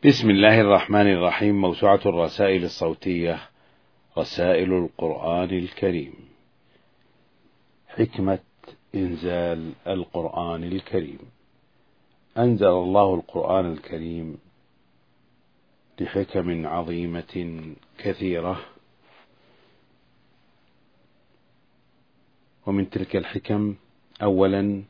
بسم الله الرحمن الرحيم. موسوعة الرسائل الصوتية، رسائل القرآن الكريم. حكمة إنزال القرآن الكريم. أنزل الله القرآن الكريم لحكم عظيمة كثيرة، ومن تلك الحكم أولا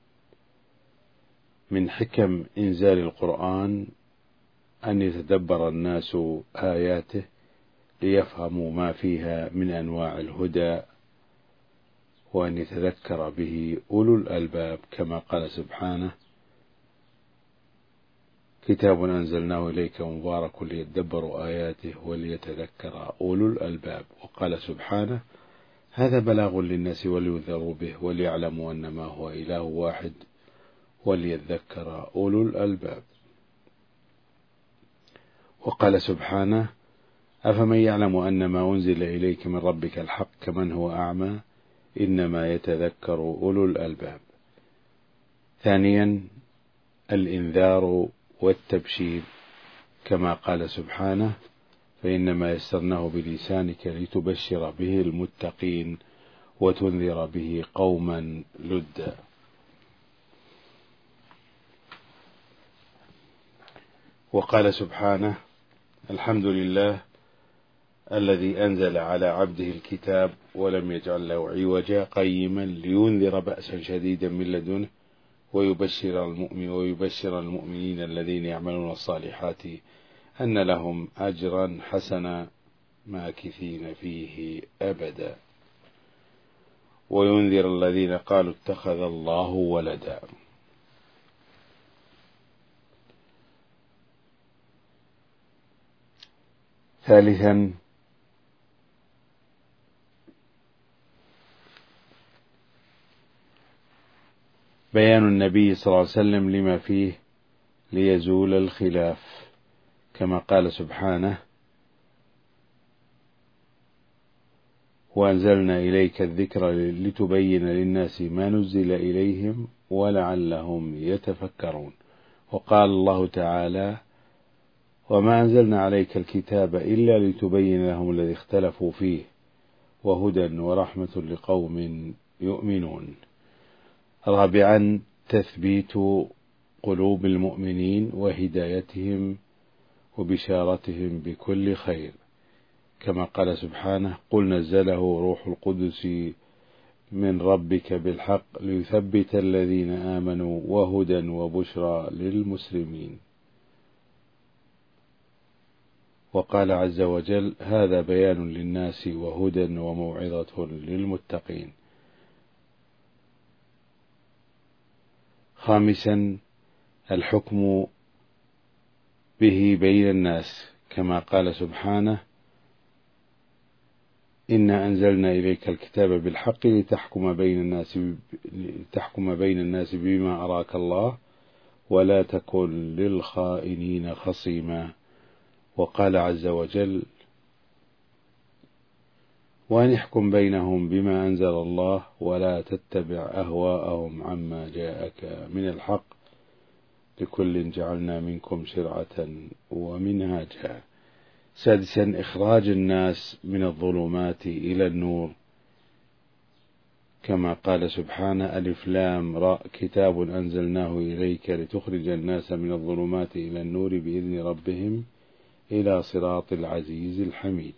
من حكم إنزال القرآن أن يتدبر الناس آياته ليفهموا ما فيها من أنواع الهدى، وأن يتذكر به أولو الألباب، كما قال سبحانه: كتاب أنزلناه إليك مبارك ليدبروا آياته وليتذكر أولو الألباب. وقال سبحانه: هذا بلاغ للناس ولينذروا به وليعلموا أنما هو إله واحد وليذكر أولو الألباب. وقال سبحانه: أفمن يعلم أن ما أنزل إليك من ربك الحق كمن هو أعمى إنما يتذكر أولو الألباب. ثانيا الإنذار والتبشير، كما قال سبحانه: فإنما يسرناه بلسانك لتبشر به المتقين وتنذر به قوما لدا. وقال سبحانه: الحمد لله الذي أنزل على عبده الكتاب ولم يجعل له عوجا قيما لينذر بأسا شديدا من لدنه ويبشر المؤمنين الذين يعملون الصالحات أن لهم أجرا حسنا ماكثين فيه أبدا، وينذر الذين قالوا اتخذ الله ولدا. ثالثا بيان النبي صلى الله عليه وسلم لما فيه ليزول الخلاف، كما قال سبحانه: وأنزلنا إليك الذكر لتبين للناس ما نزل إليهم ولعلهم يتفكرون. وقال الله تعالى: وما أنزلنا عليك الكتاب إلا لتبين لهم الذي اختلفوا فيه وهدى ورحمة لقوم يؤمنون. رابعا تثبيت قلوب المؤمنين وهدايتهم وبشارتهم بكل خير، كما قال سبحانه: قل نزله روح القدس من ربك بالحق ليثبت الذين آمنوا وهدى وبشرى للمسلمين. وقال عز وجل: هذا بيان للناس وهدى وموعظة للمتقين. خامسا الحكم به بين الناس، كما قال سبحانه: إنا أنزلنا إليك الكتاب بالحق لتحكم بين الناس بما أراك الله ولا تكن للخائنين خصيما. وقال عز وجل: وأن احكم بينهم بما أنزل الله ولا تتبع أهواءهم عما جاءك من الحق لكل جعلنا منكم شرعة ومنهاجا. سادسا إخراج الناس من الظلمات إلى النور، كما قال سبحانه: ألف لام راء كتاب أنزلناه إليك لتخرج الناس من الظلمات إلى النور بإذن ربهم إلى صراط العزيز الحميد.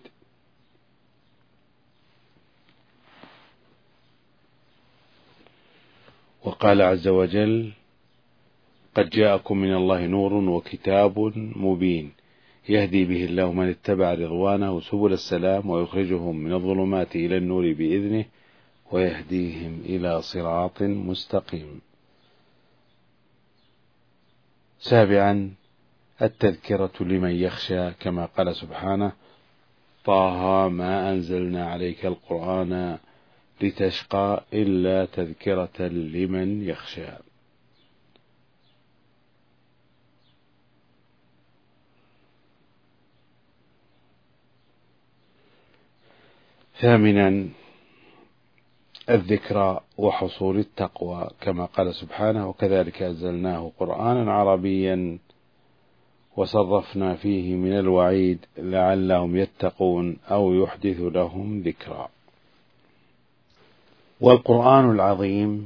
وقال عز وجل: قد جاءكم من الله نور وكتاب مبين يهدي به الله من اتبع رضوانه سبل السلام ويخرجهم من الظلمات إلى النور بإذنه ويهديهم إلى صراط مستقيم. سابعا التذكرة لمن يخشى، كما قال سبحانه: طه ما أنزلنا عليك القرآن لتشقى إلا تذكرة لمن يخشى. ثامنا الذكرى وحصول التقوى، كما قال سبحانه: وكذلك أنزلناه قرآنا عربيا وصرفنا فيه من الوعيد لعلهم يتقون أو يحدث لهم ذكرا. والقرآن العظيم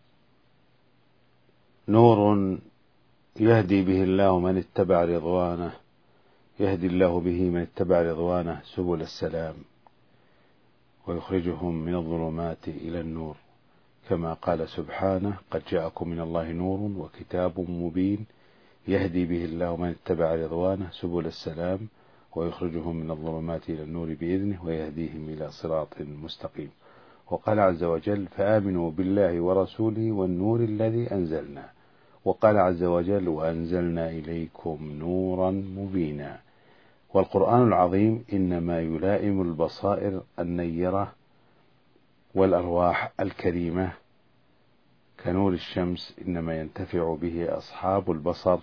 نور يهدي به الله من اتبع رضوانه، يهدي الله به من اتبع رضوانه سبل السلام، ويخرجهم من الظلمات إلى النور، كما قال سبحانه: قد جاءكم من الله نور وكتاب مبين يهدي به الله من اتبع رضوانه سبل السلام، ويخرجهم من الظلمات إلى النور بإذنه ويهديهم إلى صراط مستقيم. وقال عز وجل: فآمنوا بالله ورسوله والنور الذي أنزلنا. وقال عز وجل: وأنزلنا إليكم نورا مبينا. والقرآن العظيم إنما يلائم البصائر النيرة والأرواح الكريمة كنور الشمس، إنما ينتفع به أصحاب البصر.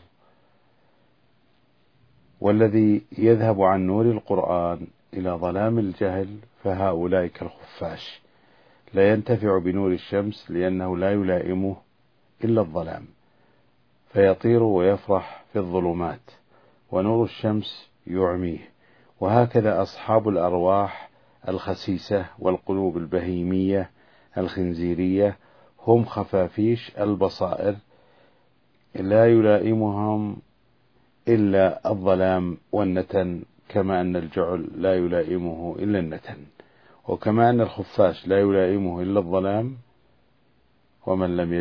والذي يذهب عن نور القرآن إلى ظلام الجهل فهؤلاء كالخفاش، لا ينتفع بنور الشمس لأنه لا يلائمه إلا الظلام، فيطير ويفرح في الظلمات، ونور الشمس يعميه. وهكذا أصحاب الأرواح الخسيسة والقلوب البهيمية الخنزيرية هم خفافيش البصائر، لا يلائمهم إلا الظلام والنتن، كما أن الجعل لا يلائمه إلا النتن، وكما أن الخفاش لا يلائمه إلا الظلام. ومن لم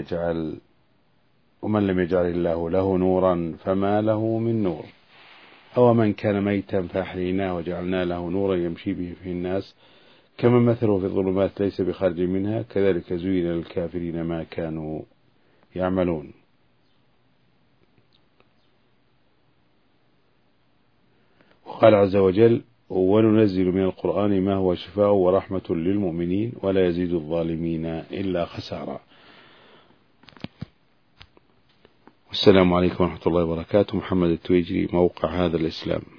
يجعل الله له نورا فما له من نور. أو من كان ميتا فأحييناه وجعلنا له نورا يمشي به في الناس كما مثله في الظلمات ليس بخارج منها كذلك زين للكافرين ما كانوا يعملون. وقال عز وجل: وننزل من القرآن ما هو شفاء ورحمة للمؤمنين ولا يزيد الظالمين إلا خسارا. والسلام عليكم ورحمة الله وبركاته. محمد التويجري، موقع هذا الإسلام.